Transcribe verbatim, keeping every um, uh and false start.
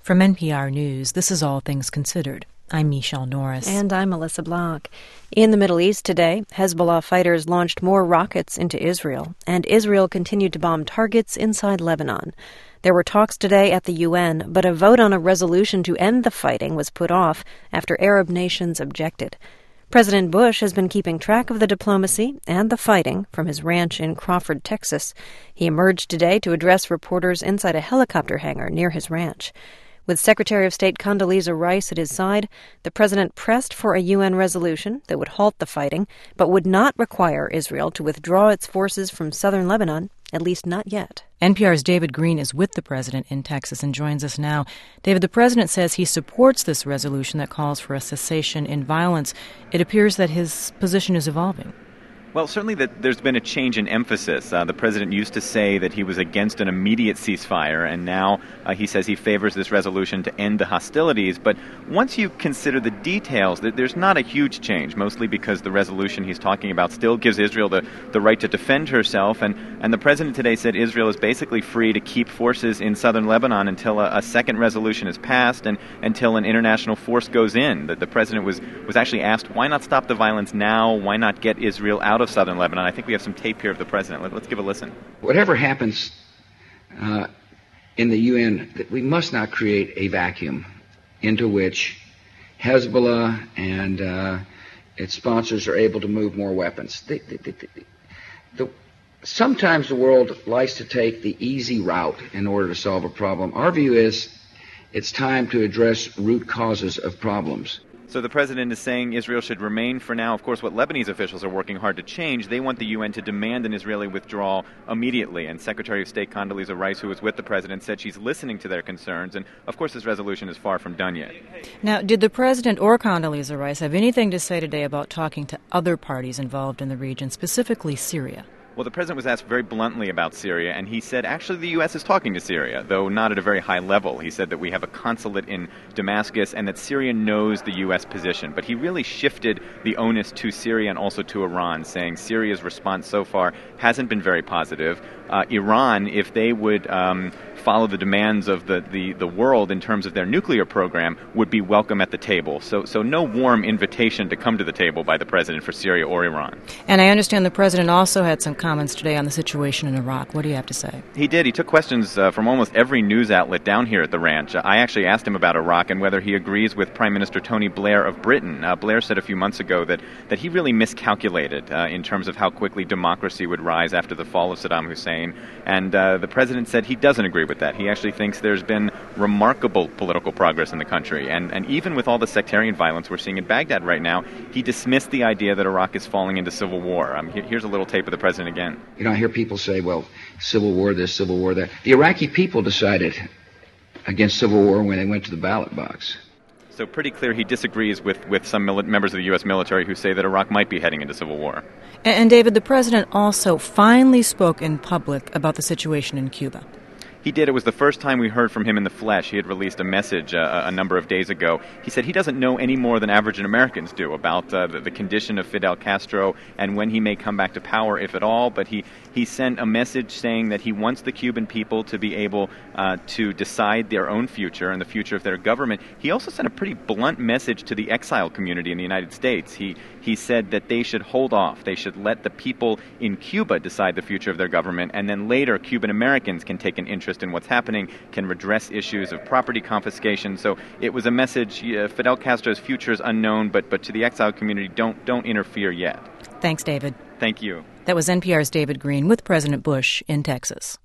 From N P R News, this is All Things Considered. I'm Michelle Norris. And I'm Melissa Block. In the Middle East today, Hezbollah fighters launched more rockets into Israel, and Israel continued to bomb targets inside Lebanon. There were talks today at the U N, but a vote on a resolution to end the fighting was put off after Arab nations objected. President Bush has been keeping track of the diplomacy and the fighting from his ranch in Crawford, Texas. He emerged today to address reporters inside a helicopter hangar near his ranch. With Secretary of State Condoleezza Rice at his side, the president pressed for a U N resolution that would halt the fighting, but would not require Israel to withdraw its forces from southern Lebanon, at least not yet. N P R's David Green is with the president in Texas and joins us now. David, the president says he supports this resolution that calls for a cessation in violence. It appears that his position is evolving. Well, certainly that there's been a change in emphasis. Uh, the president used to say that he was against an immediate ceasefire, and now uh, he says he favors this resolution to end the hostilities. But once you consider the details, there's not a huge change, mostly because the resolution he's talking about still gives Israel the, the right to defend herself. And, and the president today said Israel is basically free to keep forces in southern Lebanon until a, a second resolution is passed and until an international force goes in. The, the president was, was actually asked, why not stop the violence now? Why not get Israel out of southern Lebanon? I think we have some tape here of the president. Let, let's give a listen. Whatever happens uh, in the U N, we must not create a vacuum into which Hezbollah and uh, its sponsors are able to move more weapons. The, the, the, the, sometimes the world likes to take the easy route in order to solve a problem. Our view is it's time to address root causes of problems. So the president is saying Israel should remain for now. Of course, what Lebanese officials are working hard to change, they want the U N to demand an Israeli withdrawal immediately. And Secretary of State Condoleezza Rice, who was with the president, said she's listening to their concerns. And, of course, this resolution is far from done yet. Now, did the president or Condoleezza Rice have anything to say today about talking to other parties involved in the region, specifically Syria? Well, the president was asked very bluntly about Syria, and he said actually the U S is talking to Syria, though not at a very high level. He said that we have a consulate in Damascus and that Syria knows the U S position. But he really shifted the onus to Syria and also to Iran, saying Syria's response so far hasn't been very positive. Uh, Iran, if they would um, follow the demands of the, the, the world in terms of their nuclear program, would be welcome at the table. So, so no warm invitation to come to the table by the president for Syria or Iran. And I understand the president also had some comments today on the situation in Iraq. What do you have to say? He did. He took questions uh, from almost every news outlet down here at the ranch. Uh, I actually asked him about Iraq and whether he agrees with Prime Minister Tony Blair of Britain. Uh, Blair said a few months ago that, that he really miscalculated uh, in terms of how quickly democracy would rise after the fall of Saddam Hussein. And uh, the president said he doesn't agree with that. He actually thinks there's been remarkable political progress in the country. And, and even with all the sectarian violence we're seeing in Baghdad right now, he dismissed the idea that Iraq is falling into civil war. Um, here, here's a little tape of the president again. You know, I hear people say, well, civil war this, civil war that. The Iraqi people decided against civil war when they went to the ballot box. So pretty clear he disagrees with, with some mili- members of the U S military who say that Iraq might be heading into civil war. And, and David, the president also finally spoke in public about the situation in Cuba. He did. It was the first time we heard from him in the flesh. He had released a message uh, a number of days ago. He said he doesn't know any more than average Americans do about uh, the, the condition of Fidel Castro and when he may come back to power, if at all. But he, he sent a message saying that he wants the Cuban people to be able uh, to decide their own future and the future of their government. He also sent a pretty blunt message to the exile community in the United States. He, he said that they should hold off. They should let the people in Cuba decide the future of their government, and then later Cuban Americans can take an interest in what's happening, can redress issues of property confiscation. So it was a message, uh, Fidel Castro's future is unknown, but, but to the exile community, don't, don't interfere yet. Thanks, David. Thank you. That was N P R's David Green with President Bush in Texas.